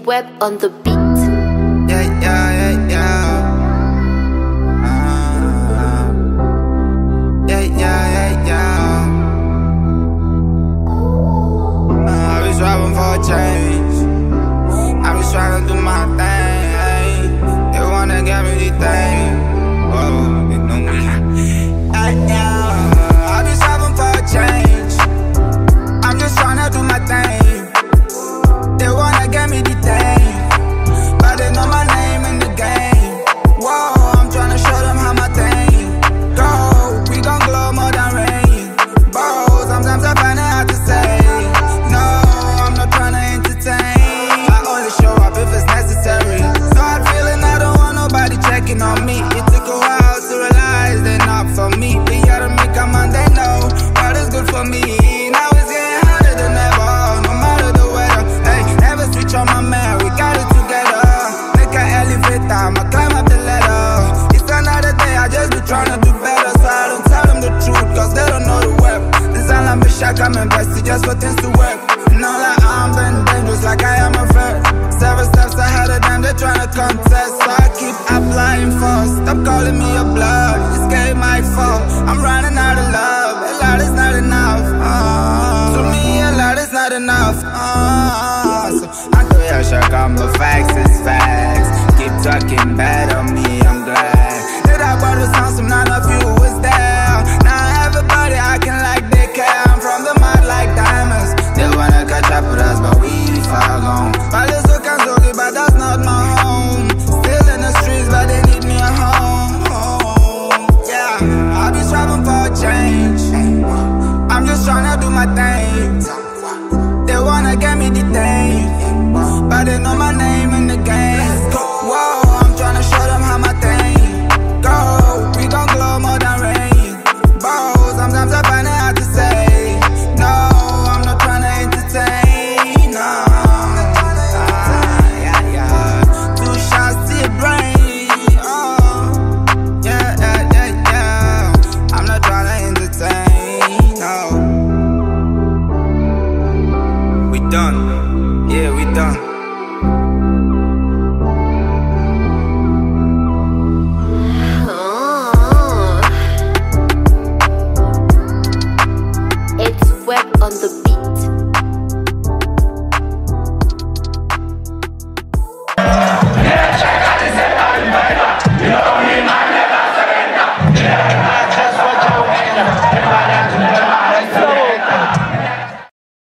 Web on the beat. Yeah, yeah, yeah, yeah. Yeah, yeah, yeah, yeah. I be striving for a change. I be trying to do my thing. They wanna get me these things. Whoa, they know me. Yeah, yeah. I be striving for a change. I'm just trying to do my thing. They wanna get me the thing, but they know my name in the game. Whoa, I'm tryna show them how my thing go. We gon' glow more than rain. Bro, sometimes I find it hard to say no, I'm not tryna entertain. I only show up if it's necessary. Start feeling I don't want nobody checking on me. It took a while to realize they're not for me. They gotta make a man, they know what is good for me. Now it's getting harder than ever, no matter the weather. Hey, never switch on my man, we got it together. Make an elevator, I'ma climb up the ladder. It's another day, I just be tryna do better. So I don't tell them the truth, cause they don't know the web. This all I'm be shocked, I'm invested just for things to work. Know that I'm been dangerous like I am a threat. 7 steps ahead of them, they tryna contest. So I keep applying force, stop calling me a blood. This game my fault, I'm running out of love. A lot is not enough, to me a lot is not enough, so I know you're shocked, I'm the facts is facts. Keep talking bad on me, I'm glad